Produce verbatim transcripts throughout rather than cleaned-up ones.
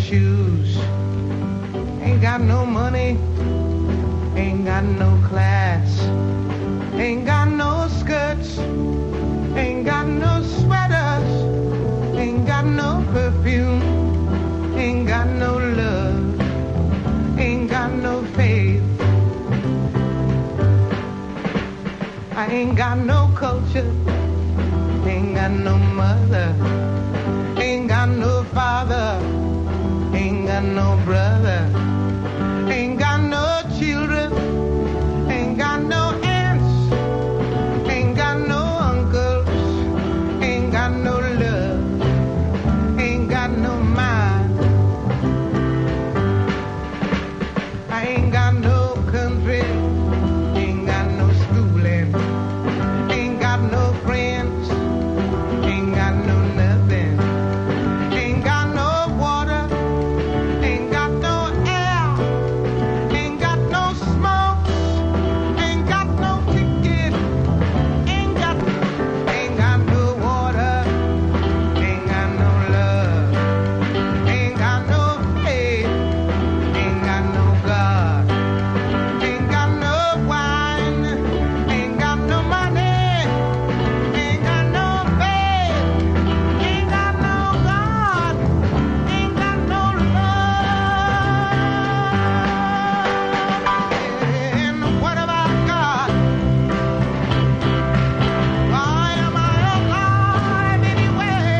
shoes. Ain't got no money, ain't got no class. Ain't got no skirts, ain't got no sweaters. Ain't got no perfume, ain't got no love, ain't got no faith. I ain't got no culture, ain't got no mother, ain't got no father, ain't got no brother, ain't got no children, ain't got no aunts, ain't got no uncles, ain't got no love, ain't got no mind. I ain't got no country, ain't got no schooling, ain't got no friends, ain't got no nothing, ain't got no water, ain't got no air, ain't got no smoke, ain't got no ticket, ain't got, ain't got no water, ain't got no love, ain't got no faith, ain't got no God, ain't got no wine, ain't got no money, ain't got no faith, ain't got no God, ain't got no love. And what have I got? Why am I alive anyway?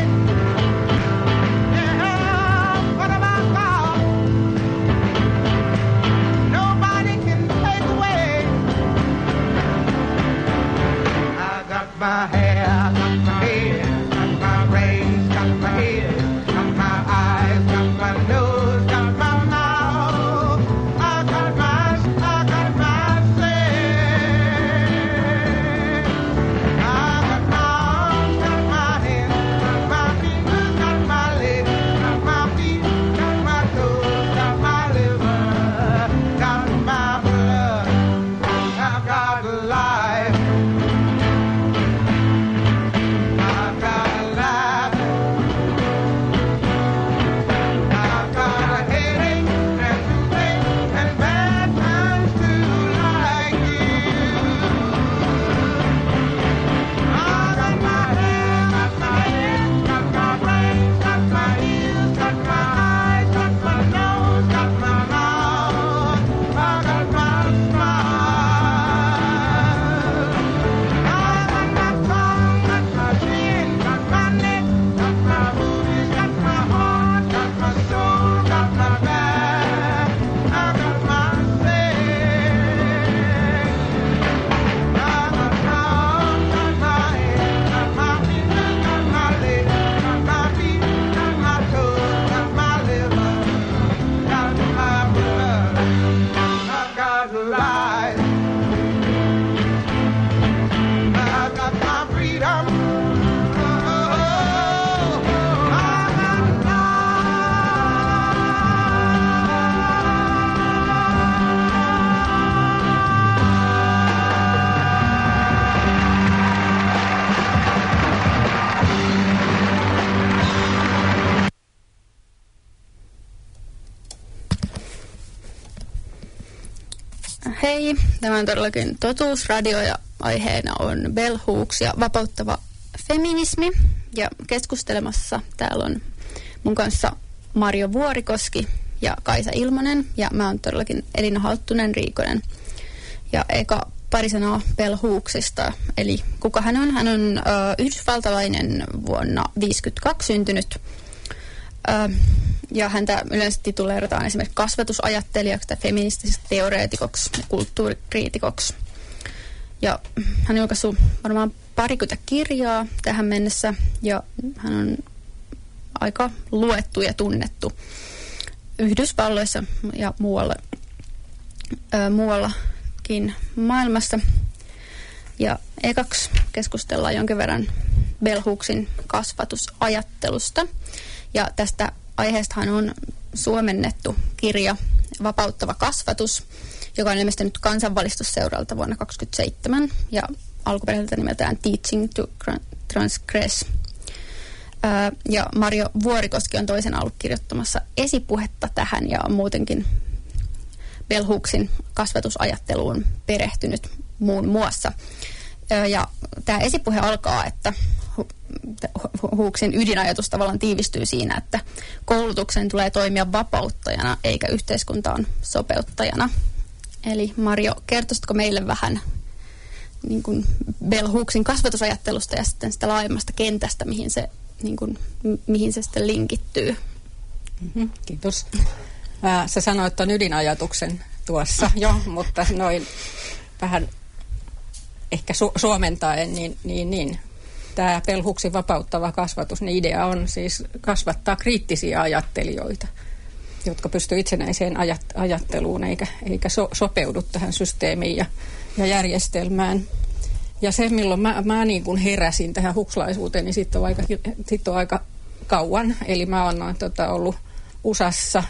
Yeah, what have I got? Nobody can take away. I got my hair, got my head, got my brains, got my head, got my eyes, got my nose, got my mouth. I got my, I got my sense. I got my arms, got my hands, got my fingers, got my legs, got my feet, got my toes, got my liver, got my blood. I got life. I got life. I got a headache and toothache and bad times too like you. I got my hair, got my head, got my brains, got my ears, got my eyes, got my nose, got my mouth. I got my smile. I got my tongue, got my chin, got my neck, got my boobies, got my heart, got my soul, got my back. I got my sex. I got my arms, got my head, got my fingers, got my legs, got my feet, got my toes, got my liver, got my blood. I got life. I got my freedom. Oh, I got Hei, tämä on todellakin Totuusradio ja aiheena on Bell Hooks ja vapauttava feminismi. Ja keskustelemassa täällä on mun kanssa Marjo Vuorikoski ja Kaisa Ilmonen ja mä oon todellakin Elina Halttunen-Riikonen. Ja eka pari sanaa Bell Hooksista, eli kuka hän on? Hän on ö, yhdysvaltalainen vuonna tuhatyhdeksänsataaviisikymmentäkaksi syntynyt. Ö, ja häntä yleensä tituleerataan esimerkiksi kasvatusajattelijaksi tai feministiseksi teoreetikoksi ja kulttuurikriitikoksi. Ja hän on julkaissut varmaan parikymmentä kirjaa tähän mennessä ja hän on aika luettu ja tunnettu Yhdysvalloissa ja muualla, ö, muuallakin maailmassa. Ja ekaksi keskustellaan jonkin verran Bell Hooksin kasvatusajattelusta. Ja tästä aiheestahan on suomennettu kirja Vapauttava kasvatus, joka on ilmestynyt Kansanvalistusseuralta vuonna kaksituhattakaksikymmentäseitsemän ja alkuperäiseltä nimeltään Teaching to Transgress. Ja Marjo Vuorikoski on toisen allekirjoittamassa esipuhetta tähän ja on muutenkin Bell Hooksin kasvatusajatteluun perehtynyt muun muassa. Ja tämä esipuhe alkaa, että Hooksin ydinajatus tavallaan tiivistyy siinä, että koulutuksen tulee toimia vapauttajana eikä yhteiskuntaan sopeuttajana. Eli Marjo, kertoisitko meille vähän niin kuin Bell Hooksin kasvatusajattelusta ja sitten sitä laajemmasta kentästä, mihin se, niin kuin, mihin se sitten linkittyy? Mm-hmm, kiitos. Äh, sä sanoit tuon ydinajatuksen tuossa jo, mutta noin vähän ehkä su- suomentaen, niin, niin, niin. Tämä Bell Hooksin vapauttava kasvatus, niin idea on siis kasvattaa kriittisiä ajattelijoita, jotka pystyvät itsenäiseen ajat- ajatteluun eikä, eikä so- sopeudu tähän systeemiin ja, ja järjestelmään. Ja se, milloin mä, mä niin kuin heräsin tähän hukslaisuuteen, niin sitten on aika, sit on aika kauan. Eli mä oon tota, ollut U S A:ssa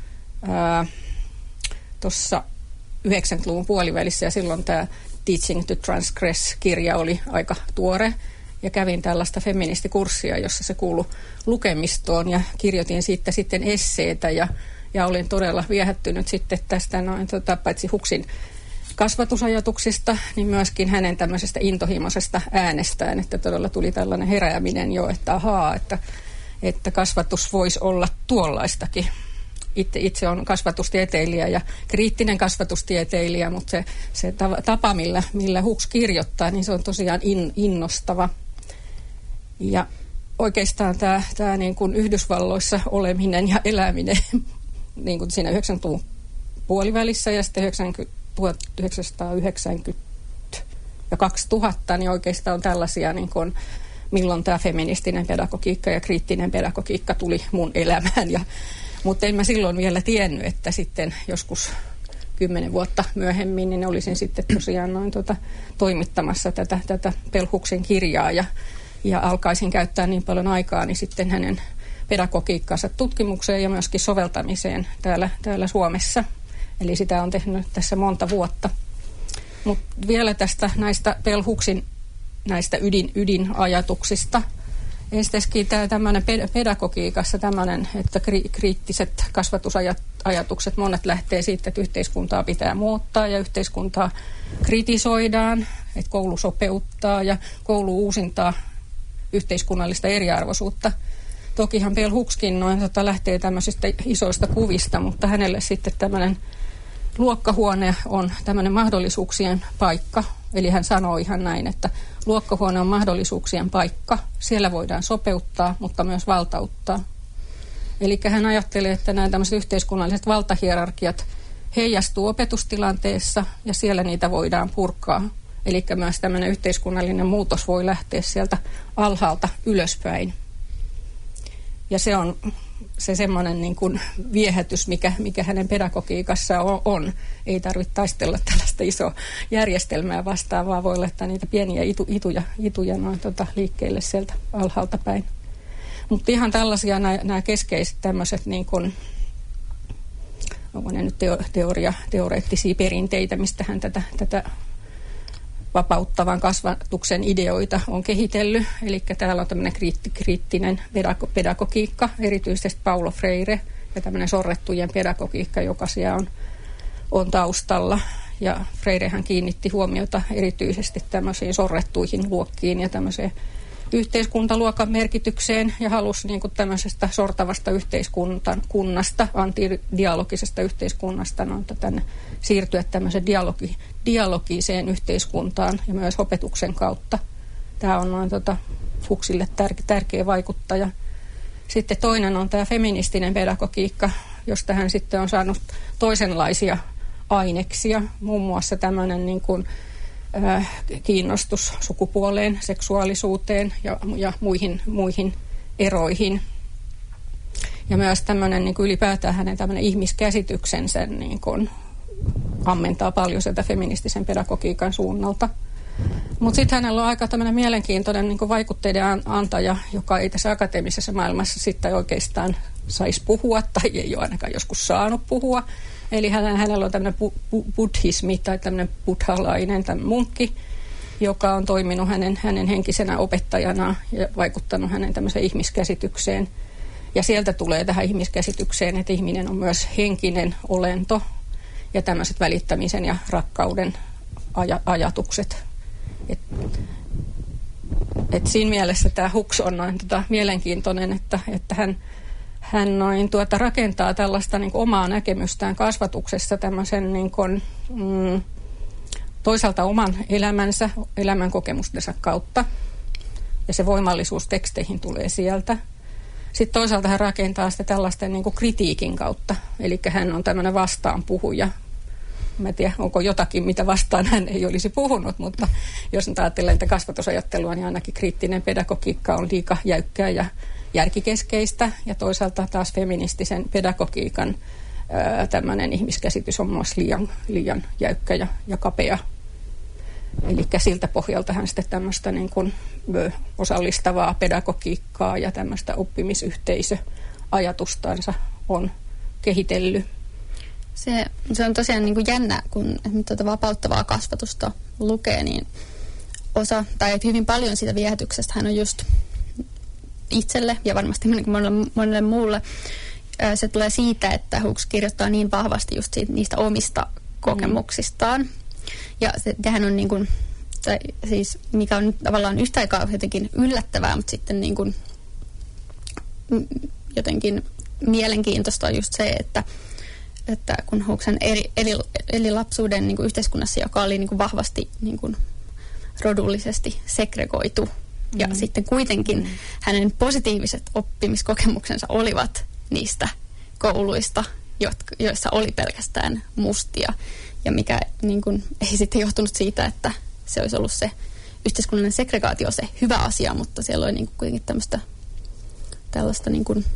tuossa yhdeksänkymmentäluvun puolivälissä ja silloin tämä Teaching to Transgress-kirja oli aika tuore. Ja kävin tällaista feministikurssia, jossa se kuului lukemistoon ja kirjoitin siitä sitten esseitä ja, ja olin todella viehättynyt sitten tästä noin, tota, paitsi Hooksin kasvatusajatuksista, niin myöskin hänen tämmöisestä intohimoisesta äänestään, että todella tuli tällainen herääminen jo, että ahaa, että, että kasvatus voisi olla tuollaistakin. Itse, itse on kasvatustieteilijä ja kriittinen kasvatustieteilijä, mutta se, se tapa, millä, millä Hooks kirjoittaa, niin se on tosiaan in, innostava. Ja oikeastaan tämä, tämä niin kuin Yhdysvalloissa oleminen ja eläminen niin kuin siinä yhdeksänkymmentäluvun puolivälissä ja sitten tuhatyhdeksänsataayhdeksänkymmentä ja kaksituhatta, niin oikeastaan on tällaisia, niin kuin, milloin tämä feministinen pedagogiikka ja kriittinen pedagogiikka tuli mun elämään. Ja, mutta en mä silloin vielä tiennyt, että sitten joskus kymmenen vuotta myöhemmin, niin olisin sitten tosiaan noin tuota, toimittamassa tätä, tätä Bell Hooksin kirjaa ja, ja alkaisin käyttää niin paljon aikaa, niin sitten hänen pedagogiikkansa tutkimukseen ja myöskin soveltamiseen täällä, täällä Suomessa. Eli sitä on tehnyt tässä monta vuotta. Mutta vielä tästä näistä Bell Hooksin näistä ydin, ydinajatuksista. Ensinnäkin tämä tämmöinen pedagogiikassa tämmöinen, että kri, kriittiset kasvatusajatukset, monet lähtee siitä, että yhteiskuntaa pitää muuttaa ja yhteiskuntaa kritisoidaan, että koulu sopeuttaa ja koulu uusintaa yhteiskunnallista eriarvoisuutta. Tokihan Bell Hookskin noin tota, lähtee tämmöisistä isoista kuvista, mutta hänelle sitten tämmöinen luokkahuone on tämmöinen mahdollisuuksien paikka. Eli hän sanoo ihan näin, että luokkahuone on mahdollisuuksien paikka. Siellä voidaan sopeuttaa, mutta myös valtauttaa. Eli hän ajattelee, että nämä tämmöiset yhteiskunnalliset valtahierarkiat heijastuu opetustilanteessa ja siellä niitä voidaan purkaa. Eli myös tämmöinen yhteiskunnallinen muutos voi lähteä sieltä alhaalta ylöspäin. Ja se on se semmoinen niin kuin viehätys, mikä, mikä hänen pedagogiikassaan on, on. Ei tarvitse taistella tällaista isoa järjestelmää vastaan, vaan voi laittaa niitä pieniä itu, ituja, ituja noin, tota, liikkeelle sieltä alhaalta päin. Mutta ihan tällaisia nämä keskeiset tämmöiset, niin kuin, onko ne nyt teo, teoria, teoreettisia perinteitä, mistä hän tätä, tätä vapauttavan kasvatuksen ideoita on kehitellyt. Eli täällä on tämmöinen kriitti, kriittinen pedagogiikka, erityisesti Paulo Freire ja tämmöinen sorrettujen pedagogiikka, joka siellä on, on taustalla. Ja Freirehän kiinnitti huomiota erityisesti tämmöisiin sorrettuihin luokkiin ja tämmöiseen yhteiskuntaluokan merkitykseen ja halusi niin kuin tämmöisestä sortavasta yhteiskunnasta, antidialogisesta yhteiskunnasta, no, tänne siirtyä tämmöiseen dialogi, dialogiseen yhteiskuntaan ja myös opetuksen kautta. Tämä on noin tota, Hooksille tär, tärkeä vaikuttaja. Sitten toinen on tämä feministinen pedagogiikka, josta hän sitten on saanut toisenlaisia aineksia, muun muassa tämmöinen niin kuin kiinnostus sukupuoleen, seksuaalisuuteen ja, ja muihin, muihin eroihin. Ja myös tämmöinen niin kuin ylipäätään hänen tämmöinen ihmiskäsityksensä niin kuin ammentaa paljon sieltä feministisen pedagogiikan suunnalta. Mutta sitten hänellä on aika tämmöinen mielenkiintoinen niin kuin vaikutteiden antaja, joka ei tässä akateemisessa maailmassa sitten oikeastaan saisi puhua tai ei ole ainakaan joskus saanut puhua. Eli hänellä on tämmöinen bu- bu- buddhismi tai tämmöinen buddhalainen tämmöinen munkki, joka on toiminut hänen, hänen henkisenä opettajana ja vaikuttanut hänen tämmöiseen ihmiskäsitykseen. Ja sieltä tulee tähän ihmiskäsitykseen, että ihminen on myös henkinen olento ja tämmöiset välittämisen ja rakkauden aj- ajatukset. Et, et siinä mielessä tämä Hooks on noin tota, mielenkiintoinen, että, että hän, hän noin tuota, rakentaa tällaista niin kuin omaa näkemystään kasvatuksessa tämmöisen niin kuin, mm, toisaalta oman elämänsä, elämän kokemustensa kautta. Ja se voimallisuus teksteihin tulee sieltä. Sitten toisaalta hän rakentaa sitä tällaisten niin kuin kritiikin kautta. Eli hän on tämmöinen vastaanpuhuja. Mä en tiedä, onko jotakin, mitä vastaan hän ei olisi puhunut, mutta jos nyt ajattelee tätä kasvatusajattelua, niin ainakin kriittinen pedagogiikka on liika jäykkää ja järkikeskeistä. Ja toisaalta taas feministisen pedagogiikan ää, tämmöinen ihmiskäsitys on myös liian, liian jäykkä ja, ja kapea. Eli siltä pohjalta hän sitten tämmöistä niin kuin osallistavaa pedagogiikkaa ja tämmöistä oppimisyhteisöajatustansa on kehitellyt. Se, se on tosiaan niin kuin jännä, kun tuota vapauttavaa kasvatusta lukee, niin osa, tai hyvin paljon siitä viehätyksestä hän on just itselle ja varmasti monelle, monelle muulle. Se tulee siitä, että Hooks kirjoittaa niin vahvasti just siitä, niistä omista kokemuksistaan. Mm. Ja se, hän on niin kuin, tai siis mikä on tavallaan yhtä aikaa jotenkin yllättävää, mutta sitten niin kuin jotenkin mielenkiintoista on just se, että että kun Hooksen eli, eli, eli lapsuuden niin kuin yhteiskunnassa, joka oli niin kuin vahvasti niin kuin rodullisesti segregoitu, mm. ja sitten kuitenkin mm. hänen positiiviset oppimiskokemuksensa olivat niistä kouluista, jotka, joissa oli pelkästään mustia, ja mikä niin kuin, ei sitten johtunut siitä, että se olisi ollut se yhteiskunnallinen segregaatio se hyvä asia, mutta siellä oli niin kuin kuitenkin tämmöistä tällaista niin kuin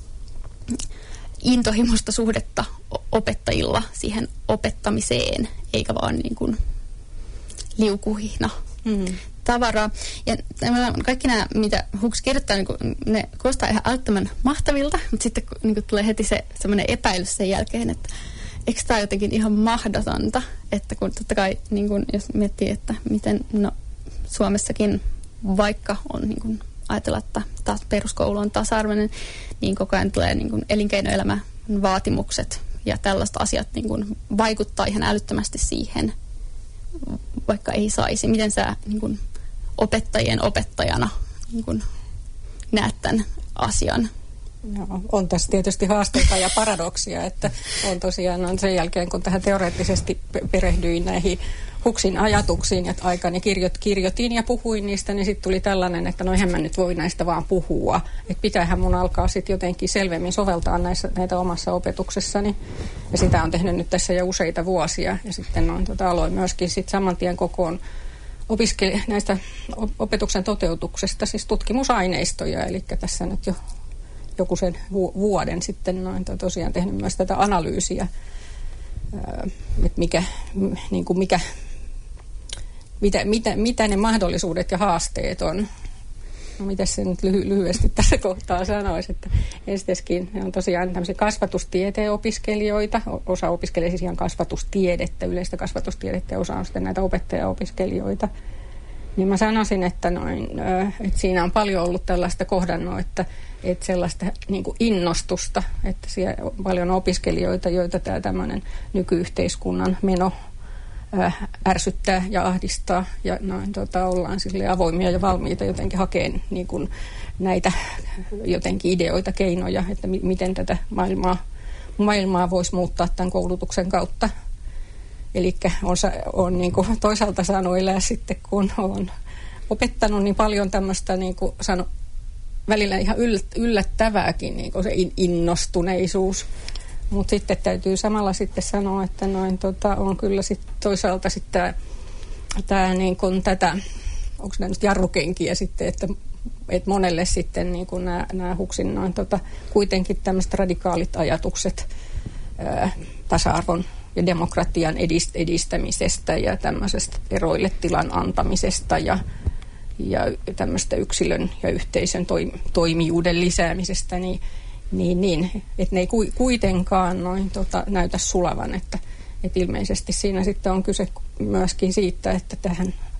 intohimoista suhdetta opettajilla siihen opettamiseen, eikä vaan niin kuin liukuhihna mm. tavaraa. Ja kaikki nämä, mitä Hooks kirjoittaa, niin kuin, ne kuulostaa ihan älyttömän mahtavilta, mutta sitten niin kuin tulee heti se semmoinen epäilys sen jälkeen, että eikö tämä jotenkin ihan mahdotonta, että kun totta kai, niin kuin, jos miettii, että miten no, Suomessakin vaikka on niin kuin, ajatella, että taas peruskoulu on tasa-arvoinen, niin koko ajan tulee niin kuin elinkeinoelämän vaatimukset ja tällaiset asiat niin kuin vaikuttaa ihan älyttömästi siihen, vaikka ei saisi. Miten sä niin kuin opettajien opettajana niin kuin näet tämän asian? No, on tässä tietysti haasteita ja paradoksia, että on tosiaan on sen jälkeen, kun tähän teoreettisesti perehdyin näihin Hooksin ajatuksiin, että aikani kirjoit, kirjoitin ja puhuin niistä, niin sitten tuli tällainen, että no eihän mä nyt voi näistä vaan puhua. Että pitäähän mun alkaa sitten jotenkin selvemmin soveltaa näissä, näitä omassa opetuksessani. Ja sitä on tehnyt nyt tässä jo useita vuosia. Ja sitten on, tota, aloin myöskin sitten saman tien kokoon opiskeli näistä opetuksen toteutuksesta, siis tutkimusaineistoja. Eli tässä nyt jo joku sen vuoden sitten noin tosiaan tehnyt myös tätä analyysiä, että mikä, niin kuin mikä, mitä, mitä, mitä ne mahdollisuudet ja haasteet on. No miten se nyt lyhy- lyhyesti tässä kohtaa sanoisi, että ensinnäkin ne on tosiaan tämmöisiä kasvatustieteen opiskelijoita, osa opiskelee siis ihan kasvatustiedettä, yleistä kasvatustiedettä ja osa on sitten näitä opettajaopiskelijoita. Niin mä sanoisin, että, noin, että siinä on paljon ollut tällaista kohdannut, että, että sellaista niin kuin innostusta, että siellä on paljon opiskelijoita, joita tämä tämmöinen nykyyhteiskunnan meno ää, ärsyttää ja ahdistaa. Ja noin, tota, ollaan sille avoimia ja valmiita jotenkin hakemaan niin kuin näitä jotenkin ideoita, keinoja, että mi- miten tätä maailmaa, maailmaa voisi muuttaa tämän koulutuksen kautta. Eli on, on niin kuin toisaalta saanut elää sitten, kun on opettanut niin paljon tämmöistä niin kuin sano, välillä ihan yllättävääkin niin kuin se innostuneisuus. Mutta sitten täytyy samalla sitten sanoa, että noin, tota, on kyllä sit toisaalta sitten tämä niin kuin tätä, onko nämä nyt jarrukenkiä sitten, että, että monelle sitten niin kuin nämä, nämä Hooksin noin, tota, kuitenkin tämmöiset radikaalit ajatukset ää, tasa-arvon ja demokratian edistämisestä ja tämmöisestä eroille tilan antamisesta ja, ja tämmöistä yksilön ja yhteisön toimijuuden lisäämisestä, niin, niin, niin että ne ei kuitenkaan noin, tota, näytä sulavan. Että, että ilmeisesti siinä sitten on kyse myöskin siitä, että tähän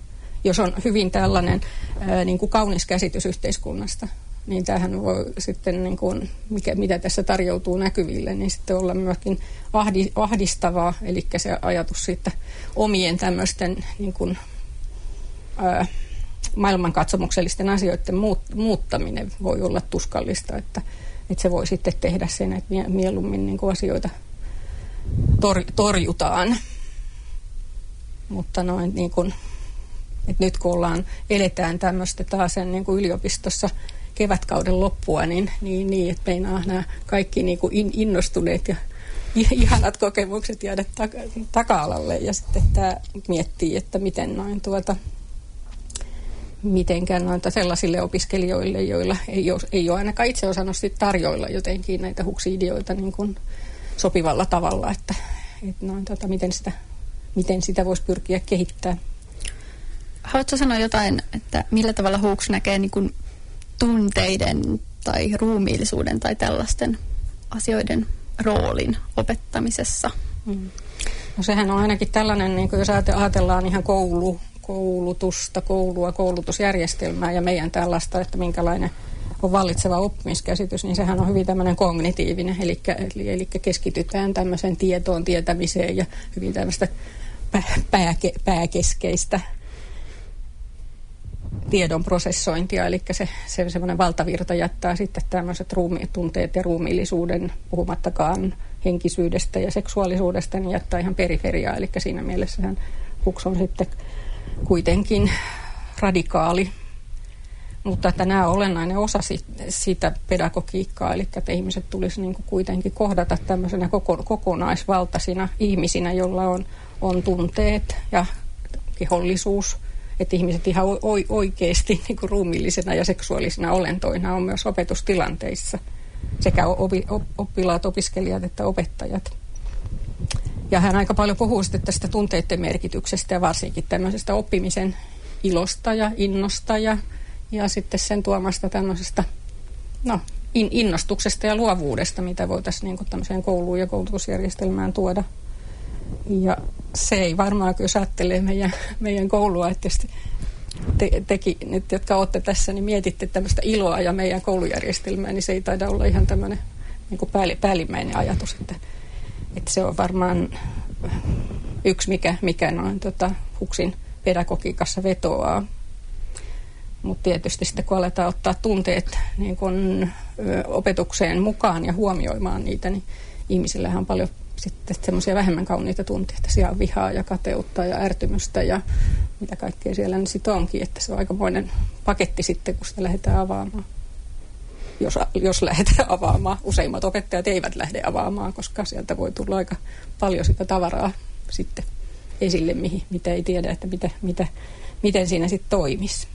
jos on hyvin tällainen ää, niin kuin kaunis käsitys yhteiskunnasta, niin tämähän voi sitten, niin kuin, mikä, mitä tässä tarjoutuu näkyville, niin sitten olla myöskin ahdi, ahdistavaa, eli se ajatus siitä omien tämmöisten niin kuin, ää, maailmankatsomuksellisten asioiden muut, muuttaminen voi olla tuskallista, että, että se voi sitten tehdä sen, että mieluummin niin kuin asioita tor, torjutaan. Mutta noin niin kuin, että nyt kun ollaan, eletään tämmöistä taas sen niin kuin yliopistossa kevätkauden loppua, niin, niin, niin että meinaa nämä kaikki niin kuin innostuneet ja ihanat kokemukset jäädä taka, taka-alalle. Ja sitten tämä miettii, että miten noin tuota, mitenkään noita sellaisille opiskelijoille, joilla ei ole, ei ole ainakaan itse osannut sit tarjoilla jotenkin näitä huksi-ideoita niin kuin sopivalla tavalla, että, että noin, tuota, miten sitä, miten sitä voisi pyrkiä kehittämään. Haluatko sanoa jotain, että millä tavalla Hooks näkee niin kuin tunteiden tai ruumiillisuuden tai tällaisten asioiden roolin opettamisessa? Mm. No sehän on ainakin tällainen, niin kuin jos ajatellaan ihan koulu, koulutusta, koulua, koulutusjärjestelmää ja meidän tällaista, että minkälainen on vallitseva oppimiskäsitys, niin sehän on hyvin tämmöinen kognitiivinen, eli, eli, eli keskitytään tämmöiseen tietoon, tietämiseen ja hyvin tämmöistä pääke, pääkeskeistä tiedon prosessointia, eli se, se semmoinen valtavirta jättää sitten tämmöiset ruumi, tunteet ja ruumiillisuuden, puhumattakaan henkisyydestä ja seksuaalisuudesta, niin jättää ihan periferiaa, eli siinä mielessähän Hooks on sitten kuitenkin radikaali, mutta että nämä on olennainen osa sitä pedagogiikkaa, eli että ihmiset tulisi niin kuin kuitenkin kohdata tämmöisenä koko, kokonaisvaltaisina ihmisinä, joilla on, on tunteet ja kehollisuus, että ihmiset ihan o, oikeasti niin kuin ruumiillisena ja seksuaalisina olentoina on myös opetustilanteissa, sekä opi, oppilaat, opiskelijat että opettajat. Ja hän aika paljon puhuu sitten tästä tunteiden merkityksestä ja varsinkin tämmöisestä oppimisen ilosta ja innosta ja, ja sitten sen tuomasta tämmöisestä no, in, innostuksesta ja luovuudesta, mitä voitaisiin niin kuin tämmöiseen kouluun ja koulutusjärjestelmään tuoda. Ja se ei varmaan, jos ajattelee meidän, meidän koulua, että jos te, tekin nyt, jotka olette tässä, niin mietitte tämmöistä iloa ja meidän koulujärjestelmää, niin se ei taida olla ihan tämmöinen niin kuin päällimmäinen ajatus, että Että se on varmaan yksi, mikä, mikä noin tota, Hooksin pedagogiikassa vetoaa. Mutta tietysti sitten kun aletaan ottaa tunteet niin kun, ö, opetukseen mukaan ja huomioimaan niitä, niin ihmisillähän on paljon sitten semmoisia vähemmän kauniita tunteita. Siellä on vihaa ja kateutta ja ärtymystä ja mitä kaikkea siellä niin sitten onkin. Että se on aikamoinen paketti sitten, kun sitä lähdetään avaamaan. Jos, jos lähdetään avaamaan. Useimmat opettajat eivät lähde avaamaan, koska sieltä voi tulla aika paljon sitä tavaraa sitten esille, mihin, mitä ei tiedä, että mitä, mitä, miten siinä sitten toimisi.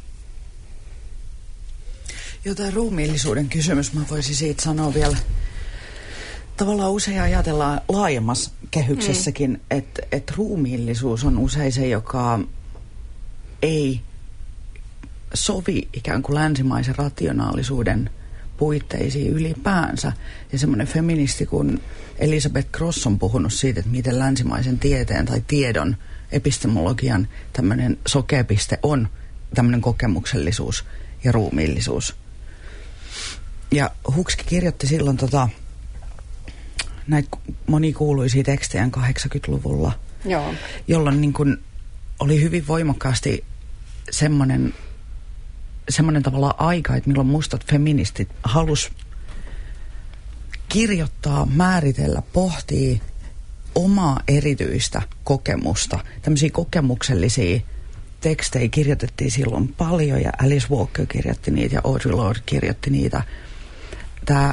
Jotain ruumiillisuuden kysymys, mä voisin siitä sanoa vielä. Tavallaan usein ajatellaan laajemmassa kehyksessäkin, mm. että et ruumiillisuus on usein se, joka ei sovi ikään kuin länsimaisen rationaalisuuden puitteisiin ylipäänsä. Ja semmoinen feministi kuin Elisabeth Gross on puhunut siitä, että miten länsimaisen tieteen tai tiedon epistemologian tämmöinen sokeapiste on tämmöinen kokemuksellisuus ja ruumiillisuus. Ja Hookski kirjoitti silloin tota, näitä monikuuluisia tekstejä kahdeksankymmentäluvulla, Joo. jolloin niin kun oli hyvin voimakkaasti semmoinen semmoinen tavallaan aika, että milloin mustat feministit halus kirjoittaa, määritellä, pohtia omaa erityistä kokemusta. Tämmöisiä kokemuksellisia tekstejä kirjoitettiin silloin paljon ja Alice Walker kirjoitti niitä ja Audre Lorde kirjoitti niitä. Tämä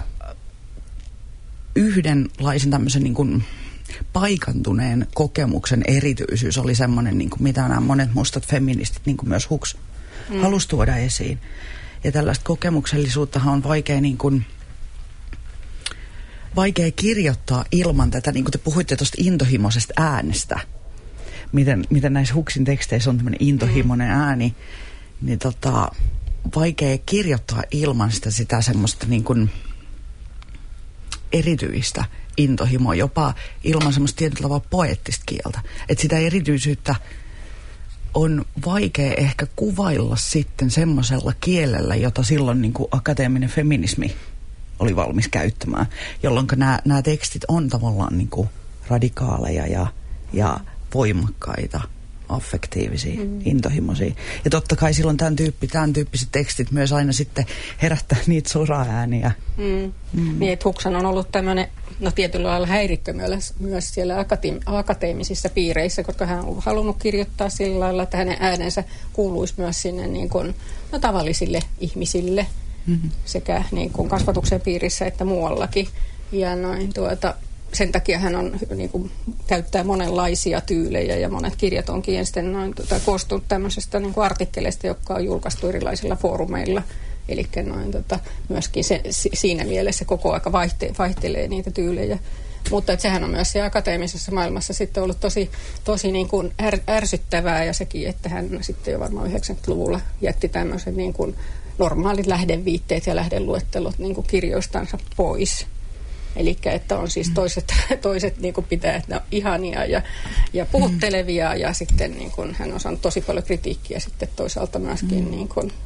yhdenlaisen tämmöisen niin kuin paikantuneen kokemuksen erityisyys oli semmoinen, niin kuin mitä nämä monet mustat feministit, niin kuin myös Hooks, mm. halusi tuoda esiin. Ja tällaista kokemuksellisuuttahan on vaikea, niin kuin, vaikea kirjoittaa ilman tätä, niin kuin te puhuitte tuosta intohimoisesta äänestä. Miten, miten näissä Hooksin teksteissä on tämmöinen intohimoinen mm. ääni, niin tota, vaikea kirjoittaa ilman sitä, sitä semmoista niin kuin erityistä intohimoa, jopa ilman semmoista tietyllä tavalla poeettista kieltä. Että sitä erityisyyttä on vaikea ehkä kuvailla sitten semmoisella kielellä, jota silloin niin kuin akateeminen feminismi oli valmis käyttämään, jolloin nämä, nämä tekstit on tavallaan niin kuin radikaaleja ja, ja voimakkaita, affektiivisia, mm. intohimoisia. Ja totta kai silloin tämän, tyyppi, tämän tyyppiset tekstit myös aina sitten herättää niitä soraääniä. Mm. Mm. Niin, että Huxhan on ollut tämmöinen, no tietyllä lailla häirikkö myös, myös siellä akate- akateemisissa piireissä, koska hän on halunnut kirjoittaa sillä lailla, että hänen äänensä kuuluisi myös sinne niin kuin, no, tavallisille ihmisille, mm-hmm. sekä niin kuin kasvatuksen piirissä että muuallakin. Ja noin tuota... Sen takia hän on, niin kuin, käyttää monenlaisia tyylejä ja monet kirjat onkin sitten noin, tota, koostunut tämmöisestä niin kuin artikkeleista, jotka on julkaistu erilaisilla foorumeilla. Eli noin, tota, myöskin se, siinä mielessä koko aika vaihte, vaihtelee niitä tyylejä. Mutta että sehän on myös se akateemisessa maailmassa sitten ollut tosi, tosi niin kuin är, ärsyttävää ja sekin, että hän sitten jo varmaan yhdeksänkymmentäluvulla jätti tämmöiset niin kuin normaalit lähdeviitteet ja lähdeluettelot niin kuin kirjoistansa pois. Eli että on siis toiset, toiset niin kuin pitää, että ne on ihania ja, ja puhuttelevia mm. ja sitten niin kuin, hän on saanut tosi paljon kritiikkiä sitten toisaalta myöskin mm. niin kuin,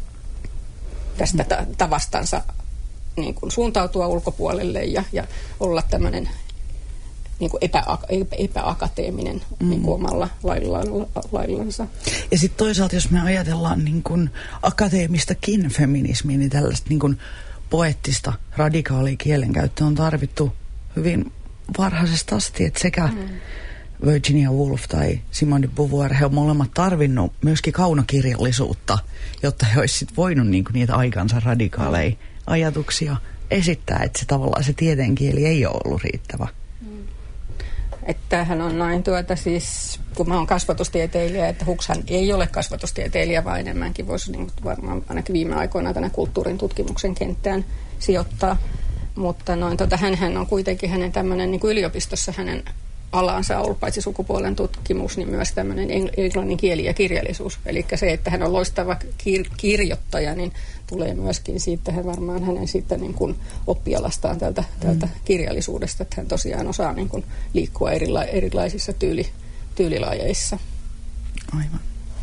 tästä ta- tavastansa niin kuin, suuntautua ulkopuolelle ja, ja olla tämmöinen niin kuin epä, epäakateeminen mm. niin kuin omalla laillaan, laillansa. Ja sitten toisaalta, jos me ajatellaan niin kuin akateemistakin feminismiä, niin tällaista niin kuin poeettista, radikaalia kielenkäyttöä on tarvittu hyvin varhaisesta asti, että sekä mm. Virginia Woolf tai Simone de Beauvoir, he on molemmat tarvinnut myöskin kaunokirjallisuutta, jotta he olisivat voinut niinku niitä aikansa radikaaleja mm. ajatuksia esittää, että se tavallaan se tieteenkieli ei ole ollut riittävä. Mm. Että tämähän on noin tuota siis, kun mä oon kasvatustieteilijä, että Huxhan ei ole kasvatustieteilijä, vaan enemmänkin voisi niin varmaan ainakin viime aikoina tänä kulttuurin tutkimuksen kenttään sijoittaa. Mutta noin, tuota, hänhän on kuitenkin hänen tämmöinen niin kuin yliopistossa hänen alansa ollut paitsi sukupuolen tutkimus, niin myös tämmöinen englannin kieli ja kirjallisuus. Eli se, että hän on loistava kir- kirjoittaja, niin tulee myöskin siitä, hän varmaan hänen siitä niin kuin oppialastaan tältä, tältä mm. kirjallisuudesta, että hän tosiaan osaa niin kuin liikkua erila- erilaisissa tyyli, tyylilajeissa. Aivan.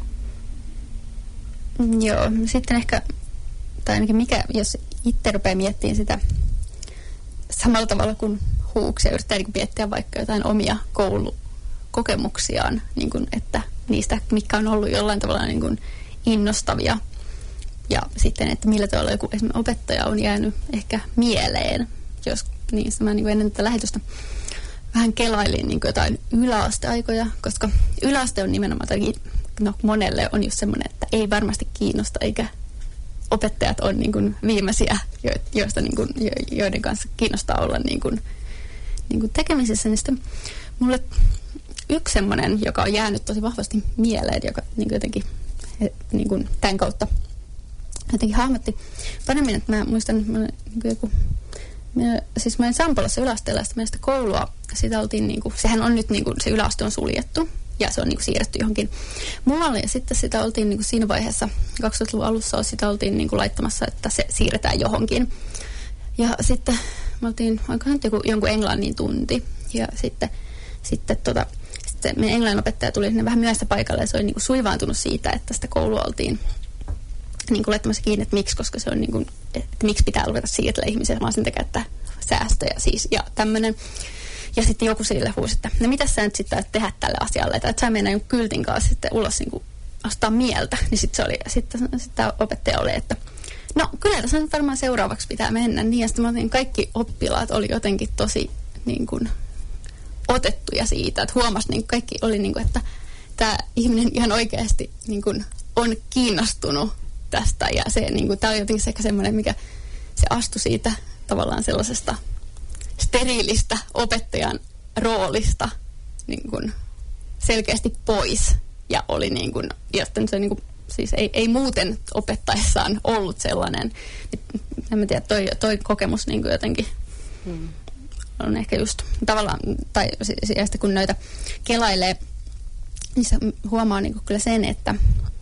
Joo, sitten ehkä, tai ainakin mikä, jos itse rupeaa miettimään sitä samalla tavalla kuin Hooks ja yrittää niin miettiä vaikka jotain omia koulukokemuksiaan, niin kuin, että niistä, mitkä on ollut jollain tavalla niin kuin innostavia. Ja sitten, että millä tavalla joku esimerkiksi opettaja on jäänyt ehkä mieleen, jos niin, mä niin kuin ennen tätä lähetystä vähän kelailin niin kuin jotain yläasteaikoja, koska yläaste on nimenomaan, tai no, monelle on just semmoinen, että ei varmasti kiinnosta, eikä opettajat on niin kuin viimeisiä, joista, niin kuin, joiden kanssa kiinnostaa olla niin kuin, niin kuin tekemisissä. Niin sitten mulle yksi semmoinen, joka on jäänyt tosi vahvasti mieleen, joka niin kuin jotenkin niin kuin tämän kautta jotenkin hahmotti paremmin, että mä muistan, mä, niin kuin joku, mä, siis mä olin Sampolassa yläasteella, sitä meistä koulua, sitä oltiin, niin kuin, sehän on nyt, niin kuin, se yläaste on suljettu, ja se on niin kuin siirretty johonkin muualle, ja sitten sitä oltiin niin kuin siinä vaiheessa, kaksituhattaluvun alussa sitä oltiin niin kuin laittamassa, että se siirretään johonkin. Ja sitten me oltiin, onkohan joku, jonkun englannin tunti, ja sitten, sitten tota, sitten meidän englanninopettaja tuli sinne vähän myöhäistä paikalle, ja se oli niin kuin suivaantunut siitä, että sitä koulua oltiin niin kuin laittamassa kiinni, että miksi, koska se on niin kuin, että miksi pitää ruveta siirtellä ihmisiä, vaan sen takia, että säästöjä siis, ja tämmöinen. Ja sitten joku sille huusi, että no mitä sä nyt sitten tehdä tälle asialle, että et sä mennä jonkun kyltin kanssa sitten ulos niin kuin astaa mieltä. Niin sitten se oli, sitten sit opettaja oli, että no kyllä tässä nyt varmaan seuraavaksi pitää mennä. Niin ja sitten mä otin, kaikki oppilaat oli jotenkin tosi niin kuin otettuja siitä, että huomasi, niin kaikki oli niin kuin, että tämä ihminen ihan oikeasti niin kuin on kiinnostunut tästä. Ja se, niin kuin, tämä on jotenkin ehkä semmoinen, mikä se astui siitä tavallaan sellaisesta steriilistä opettajan roolista niin kuin selkeästi pois ja oli niin kuin, ja se niin kuin, siis ei, ei muuten opettaessaan ollut sellainen, en mä tiedä, toi, toi kokemus niin kuin jotenkin hmm. on ehkä just tavallaan, tai sitten kun noita kelailee, niin se huomaa niin kuin kyllä sen, että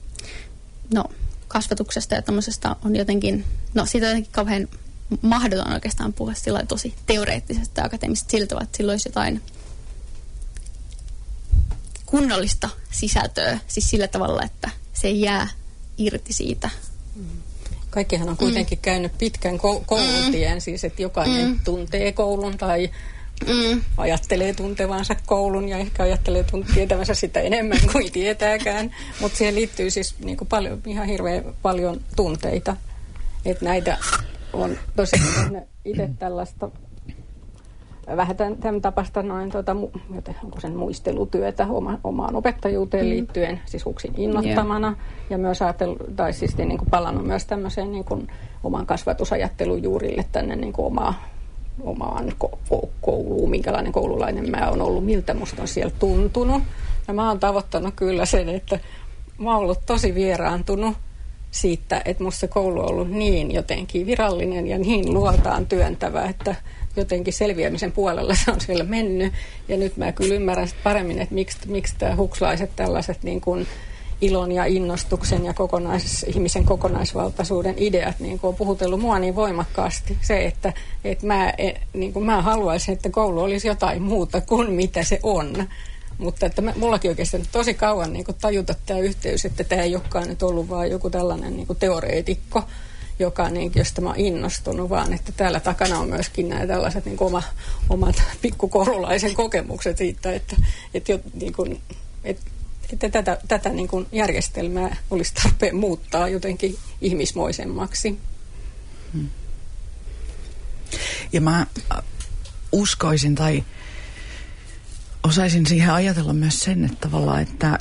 no kasvatuksesta ja tämmöisestä on jotenkin, no siitä on jotenkin kauhean mahdoton oikeastaan puhua sillä tosi teoreettisesti ja akateemisesti sillä tavalla, että sillä olisi jotain kunnollista sisältöä, siis sillä tavalla, että se ei jää irti siitä. Kaikkihan on kuitenkin mm. käynyt pitkän koulutien, mm. siis että jokainen mm. tuntee koulun tai mm. ajattelee tuntevansa koulun ja ehkä ajattelee tietävänsä sitä enemmän kuin tietääkään, mutta siihen liittyy siis niin kuin paljon, ihan hirveän paljon tunteita, että näitä on tosiaan itse tällaista vähän tämän, tämän tapasta noin, tuota, onko sen muistelutyötä oma, omaan opettajuuteen mm. liittyen, siis Huxin innoittamana, yeah. ja myös ajatellut, tai siis niin kuin palannut myös tämmöiseen niin kuin oman kasvatusajattelun juurille tänne niin kuin omaa, omaan ko- kouluun, minkälainen koululainen mä oon ollut, miltä musta on siellä tuntunut. Ja mä oon tavoittanut kyllä sen, että mä oon ollut tosi vieraantunut siitä, että musta se koulu on ollut niin jotenkin virallinen ja niin luoltaan työntävä, että jotenkin selviämisen puolella se on siellä mennyt. Ja nyt mä kyllä ymmärrän paremmin, että miksi, miksi tämä hukslaiset tällaiset niin kuin ilon ja innostuksen ja kokonais, ihmisen kokonaisvaltaisuuden ideat niin kuin on puhutellut mua niin voimakkaasti. Se, että, että mä, niin kuin mä haluaisin, että koulu olisi jotain muuta kuin mitä se on. Mutta että mä, mullakin oikeastaan tosi kauan niin kuin tajuta tämä yhteys, että tämä ei olekaan nyt ollut vaan joku tällainen niin kuin teoreetikko, joka, niin, josta mä oon innostunut, vaan että täällä takana on myöskin nämä tällaiset niin oma, omat pikkukoululaisen kokemukset siitä, että, että, jo, niin kuin, että, että tätä, tätä niin kuin järjestelmää olisi tarpeen muuttaa jotenkin ihmismoisemmaksi. Hmm. Ja mä uskoisin tai osaisin siihen ajatella myös sen, että tavallaan, että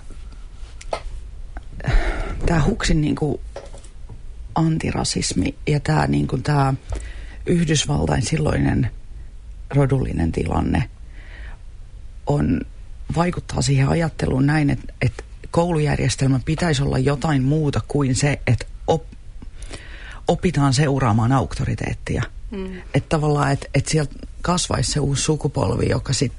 tämä Huxin niin kuin antirasismi ja tämä niin kuin tämä Yhdysvaltain silloinen rodullinen tilanne on, vaikuttaa siihen ajatteluun näin, että, että koulujärjestelmä pitäisi olla jotain muuta kuin se, että op, opitaan seuraamaan auktoriteettia. Mm. Että tavallaan, että, että sieltä kasvaisi se uusi sukupolvi, joka sitten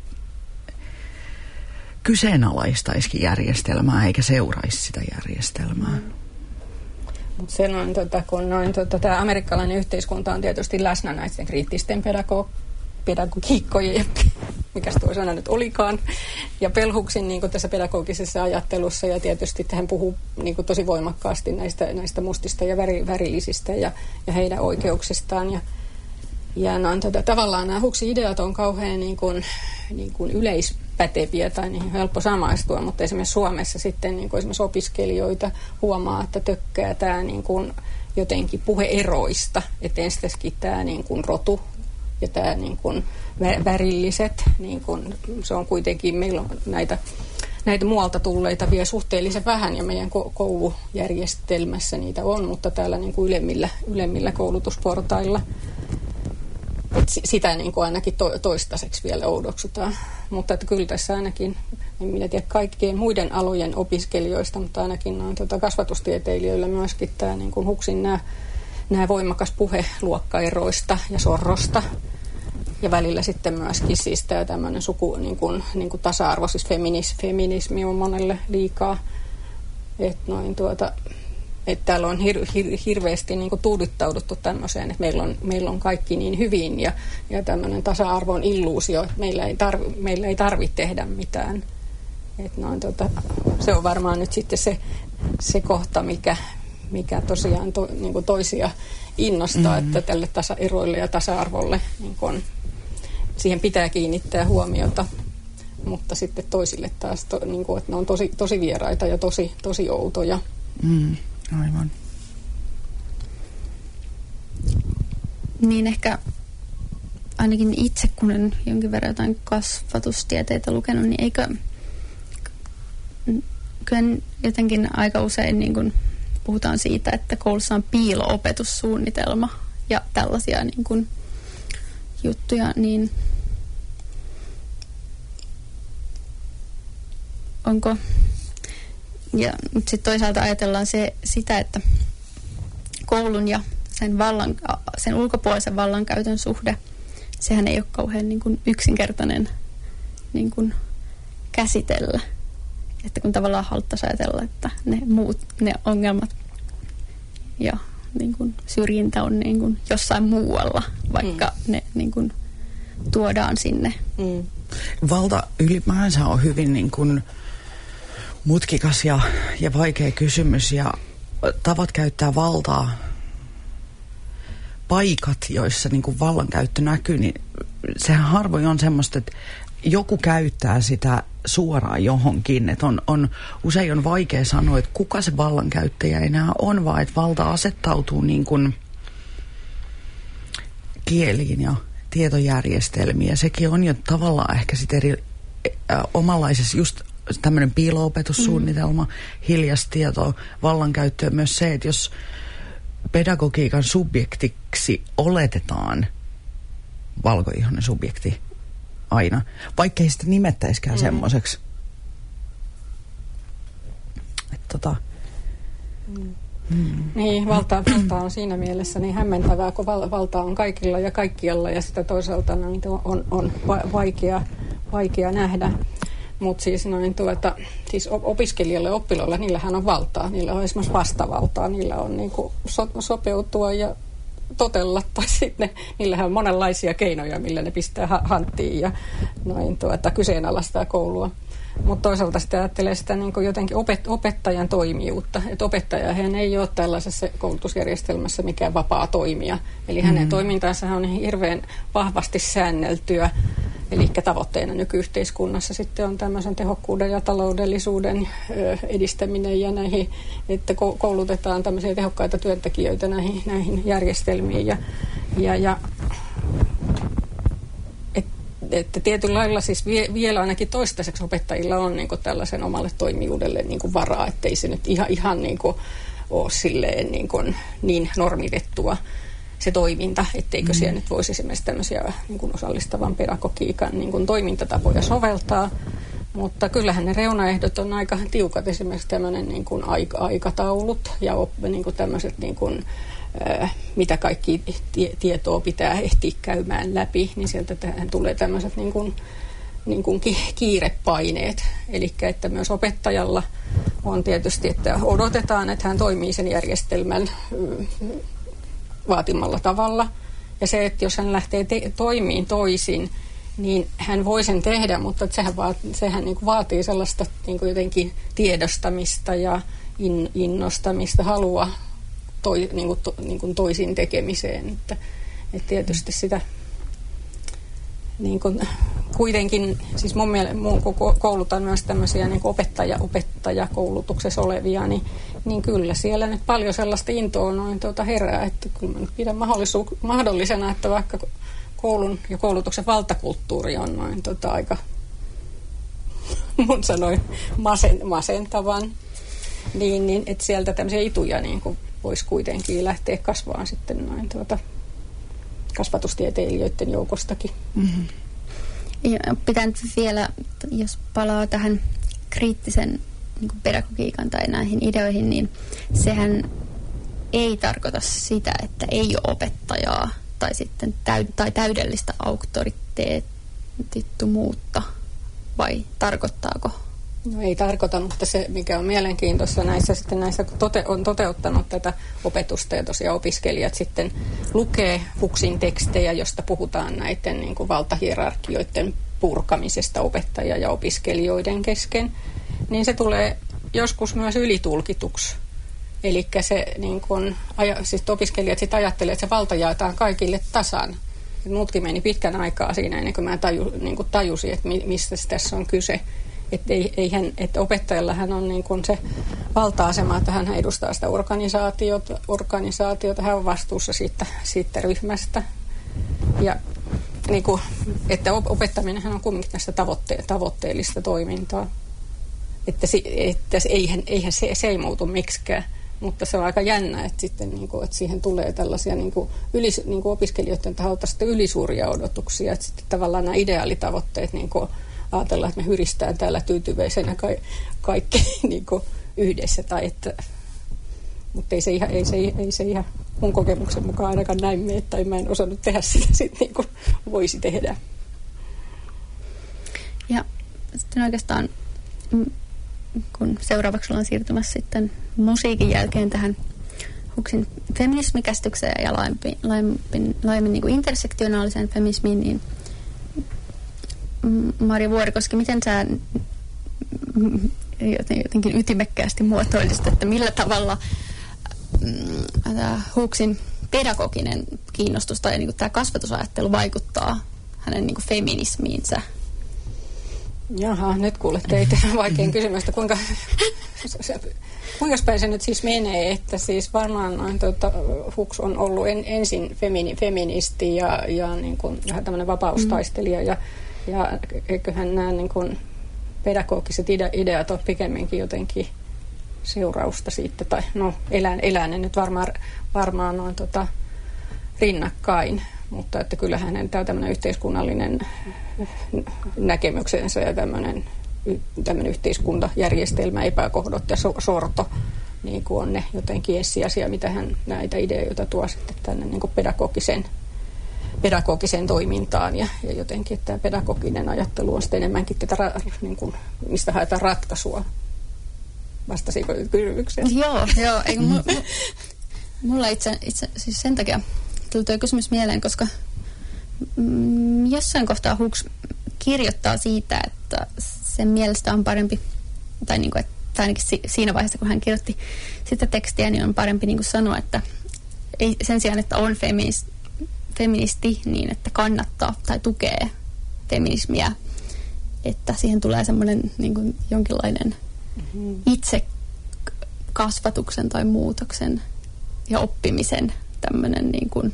kyseenalaistaisikin järjestelmää eikä seuraisi sitä järjestelmää. Mm. Mutta se noin, tota, kun noin, tota, tämä amerikkalainen yhteiskunta on tietysti läsnä näiden kriittisten pedago- pedagogiikkojen, mikäs tuo sana nyt olikaan, ja Bell Hooksin niin tässä pedagogisessa ajattelussa, ja tietysti hän puhuu niin tosi voimakkaasti näistä, näistä mustista ja väri, värillisistä ja, ja heidän oikeuksistaan, ja, ja noin, tota, tavallaan nämä Hooksin ideat on kauhean niin kuin, niin kuin yleispäteviä tai niihin helppo samaistua, mutta esimerkiksi Suomessa sitten niin kuin esimerkiksi opiskelijoita huomaa, että tökkää tämä niin kuin jotenkin puheeroista, että ensinnäkin tämä niin kuin rotu ja tämä niin kuin värilliset, niin kuin se on kuitenkin, meillä on näitä, näitä muualta tulleita vielä suhteellisen vähän ja meidän koulujärjestelmässä niitä on, mutta täällä niin kuin ylemmillä, ylemmillä koulutusportailla sitä niin kuin ainakin to, toistaiseksi vielä oudoksutaan. Mutta että kyllä tässä ainakin, en minä tiedä kaikkien muiden alojen opiskelijoista, mutta ainakin noin tuota kasvatustieteilijöillä myöskin tämä niin kuin Hooksin nämä, nämä voimakas puhe luokkaeroista ja sorrosta. Ja välillä sitten myöskin siis tämä tämmöinen suku, niin kuin, niin kuin tasa-arvo, siis feminis, feminismi on monelle liikaa. Että noin tuota... Että täällä on hir, hir, hirveästi niin kuin tuudittauduttu tämmöiseen, että meillä on, meillä on kaikki niin hyvin ja, ja tämmöinen tasa-arvon illuusio, että meillä ei, tarvi, meillä ei tarvitse tehdä mitään. Että noin, tota, se on varmaan nyt sitten se, se kohta, mikä, mikä tosiaan to, niin kuin toisia innostaa, mm-hmm. että tälle tasa-eroille ja tasa-arvolle niin kuin, siihen pitää kiinnittää huomiota. Mutta sitten toisille taas, to, niin kuin, että ne on tosi, tosi vieraita ja tosi, tosi outoja. Mm. Aivan. Niin ehkä ainakin itse, kun olen jonkin verran jotain kasvatustieteitä lukenut, niin eikö kyllä jotenkin aika usein niin kun puhutaan siitä, että koulussa on piilo-opetussuunnitelma ja tällaisia niin kun juttuja, niin onko... Ja sitten toisaalta ajatellaan se, sitä, että koulun ja sen, vallan, sen ulkopuolisen vallankäytön suhde, sehän ei ole kauhean niin kuin yksinkertainen niin kuin käsitellä. Että kun tavallaan haluttaisiin ajatella, että ne muut, ne ongelmat ja niin kuin syrjintä on niin kuin jossain muualla, vaikka mm. ne niin kuin tuodaan sinne. Mm. Valta ylipäänsä on hyvin niin kuin mutkikas ja, ja vaikea kysymys ja tavat käyttää valtaa, paikat, joissa niin kuin vallankäyttö näkyy, niin sehän harvoin on semmoista, että joku käyttää sitä suoraan johonkin. Että on, on, usein on vaikea sanoa, että kuka se vallankäyttäjä enää on, vaan että valta asettautuu niin kuin kieliin ja tietojärjestelmiin. Ja sekin on jo tavallaan ehkä sitten eri äh, omanlaisessa just tämmöinen piilo-opetussuunnitelma, mm. hiljaista tietoa, vallankäyttöä myös se, että jos pedagogiikan subjektiksi oletetaan valkoihoinen subjekti aina, vaikka ei sitä nimettäisikään mm. semmoiseksi. Että tota... Mm. Mm. Niin, valta, valta on siinä mielessä niin hämmentävää, kun val, valta on kaikilla ja kaikkialla ja sitä toisaalta noin, on, on vaikea, vaikea nähdä. Mutta siis, noin, tuota, siis opiskelijalle ja oppilaille, niillähän on valtaa. Niillä on esimerkiksi vastavaltaa. Niillä on niin kuin so, sopeutua ja totella. Tai sitten niillähän on monenlaisia keinoja, millä ne pistää ha- hanttiin ja noin, tuota, kyseenalaistaa koulua. Mutta toisaalta sitä ajattelee sitä niin kuin jotenkin opet- opettajan toimijuutta. Että opettajahan ei ole tällaisessa koulutusjärjestelmässä mikään vapaa toimija. Eli hänen mm. toimintansa on hirveän vahvasti säänneltyä. Eli tavoitteena nykyyhteiskunnassa sitten on tämmöisen tehokkuuden ja taloudellisuuden ö, edistäminen ja näihin, että koulutetaan tämmöisiä tehokkaita työntekijöitä näihin, näihin järjestelmiin. Ja, ja, ja että et tietyllä lailla siis vie, vielä ainakin toistaiseksi opettajilla on niin kuin tällaisen omalle toimijuudelle niin kuin varaa, ettei se nyt ihan, ihan niin kuin ole silleen niin, kuin niin normitettua se toiminta, etteikö mm. siellä nyt voisi esimerkiksi tämmöisiä niin kuin osallistavan pedagogiikan niin kuin toimintatapoja soveltaa, mutta kyllähän ne reunaehdot on aika tiukat, esimerkiksi tämmöinen niin kuin aika, aikataulut ja op, niin kuin tämmöiset, niin kuin, äh, mitä kaikki tie, tietoa pitää ehtiä käymään läpi, niin sieltä tähän tulee tämmöiset niin kuin, niin kuin ki, kiirepaineet, eli että myös opettajalla on tietysti, että odotetaan, että hän toimii sen järjestelmän vaatimalla tavalla. Ja se, että jos hän lähtee te- toimiin toisin, niin hän voi sen tehdä, mutta sehän, vaat, sehän niin kuin vaatii sellaista niin kuin jotenkin tiedostamista ja in, innostamista, halua toi, niin kuin to, niin kuin toisin tekemiseen. Että, että tietysti sitä niin kuin, kuitenkin, siis mun mielestä mun koulutan myös tämmöisiä niin kuin opettaja, opettajakoulutuksessa olevia, niin, niin kyllä siellä nyt paljon sellaista intoa noin tuota herää, että kyllä mä nyt pidän mahdollisena, että vaikka koulun ja koulutuksen valtakulttuuri on noin tuota aika, mun sanoin, masen, masentavan, niin, niin että sieltä tämmöisiä ituja niin kuin voisi kuitenkin lähteä kasvaan sitten noin tuota kasvatustieteilijöiden joukostakin. Mm-hmm. Ja pitää nyt vielä, jos palaa tähän kriittisen niin kuin pedagogiikan tai näihin ideoihin, niin sehän ei tarkoita sitä, että ei ole opettajaa tai sitten täyd- tai täydellistä auktoriteettittomuutta, vai tarkoittaako? No ei tarkoita, mutta se mikä on mielenkiintoista näissä, sitten näissä tote, on toteuttanut tätä opetusta ja tosiaan opiskelijat sitten lukee Fuchsin tekstejä, josta puhutaan näiden niin kuin valtahierarkioiden purkamisesta opettaja- ja opiskelijoiden kesken, niin se tulee joskus myös ylitulkituksi. Eli se niin kuin, siis opiskelijat sitten ajattelee, että se valta jaetaan kaikille tasan. Minutkin meni pitkän aikaa siinä ennen kuin mä taju, niin kuin tajusin, että mistä tässä on kyse. Että eihän, että opettajallahan on niin kuin se valta-asema, että hän edustaa sitä organisaatiota, organisaatiota, hän on vastuussa siitä, siitä ryhmästä. Ja niin kuin, että opettaminenhan on kuitenkin tästä tavoitte- tavoitteellista toimintaa. Että, se, että eihän, eihän se, se ei muutu miksikään, mutta se on aika jännä, että, sitten, niin kuin, että siihen tulee tällaisia niin kuin, yli, niin kuin opiskelijoiden taholta sitten ylisuuria odotuksia, että sitten tavallaan nämä ideaalitavoitteet niin kuin ajatellaan, että me hyristään täällä tyytyväisenä ka- kaikki niin kuin yhdessä. Tai että, mutta ei se, ihan, ei, se, ei se ihan mun kokemuksen mukaan ainakaan näin mene, tai mä en osannut tehdä sitä sit niin kuin voisi tehdä. Ja sitten oikeastaan, kun seuraavaksi ollaan siirtymässä sitten musiikin jälkeen tähän Fuchsin feminismikäsitykseen ja laajemmin, laajemmin, laajemmin niin kuin intersektionaaliseen feminismiin, niin Marja Vuorikoski, miten sä jotenkin ytimekkäästi muotoilisi, että millä tavalla mm, tämä Hooksin pedagoginen kiinnostus tai niin kuin tämä kasvatusajattelu vaikuttaa hänen niin kuin feminismiinsä. Jaha, nyt kuulet teitä vaikein kysymystä. Kuinka, kuinka päin se nyt siis menee? Että siis varmaan tuota, Hooks on ollut en, ensin femini, feministi ja, ja niin kuin vähän tämmöinen vapaustaistelija. Ja, ja eiköhän nämä niin kuin pedagogiset ide, ideat ole pikemminkin jotenkin seurausta siitä. Tai no, elän, elän ne nyt varmaan, varmaan on tota, rinnakkain. Mutta että kyllähän hänen tämä tämmöinen yhteiskunnallinen näkemyksensä ja tämmöinen, tämmöinen yhteiskuntajärjestelmä, epäkohdot ja so, sorto niin kuin on ne jotenkin essiasia, mitä hän näitä ideoita tuo sitten tänne niin kuin pedagogisen, pedagogiseen toimintaan ja, ja jotenkin, että tämä pedagoginen ajattelu on sitten enemmänkin tätä, niin kuin, mistä haetaan ratkaisua. Vastasiko kysymykseen? Joo, joo. Eikö, mulla, mulla itse, itse siis sen takia tuli tuo kysymys mieleen, koska mm, jossain kohtaa Hooks kirjoittaa siitä, että sen mielestä on parempi, tai, niin kuin, että ainakin si, siinä vaiheessa, kun hän kirjoitti sitä tekstiä, niin on parempi niin kuin sanoa, että ei, sen sijaan, että on feminist, feministi, niin että kannattaa tai tukee feminismiä, että siihen tulee semmoinen niin kuin jonkinlainen mm-hmm. itse kasvatuksen tai muutoksen ja oppimisen tämmöinen niin kuin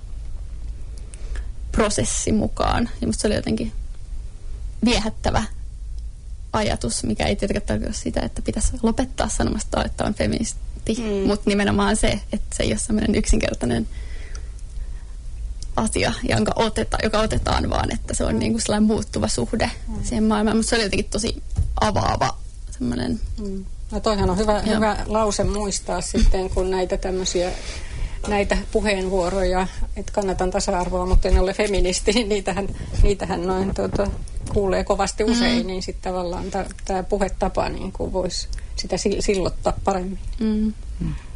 prosessi mukaan. Ja musta se oli jotenkin viehättävä ajatus, mikä ei tietenkään tarkoita sitä, että pitäisi lopettaa sanomasta, että on feministi, mm. mutta nimenomaan se, että se ei ole semmoinen yksinkertainen asia, jonka oteta, joka otetaan, vaan että se on niin kuin sellainen muuttuva suhde mm. siihen maailmaan. Mutta se oli jotenkin tosi avaava semmoinen. Mm. No toihan on hyvä, hyvä lause muistaa sitten, kun näitä tämmöisiä näitä puheenvuoroja, että kannatan tasa-arvoa, mutta en ole feministi, niin niitähän, niitähän noin tuota, kuulee kovasti usein, mm. niin sitten tavallaan tämä puhetapa niin voisi sitä sillottaa paremmin. Mm. Mm.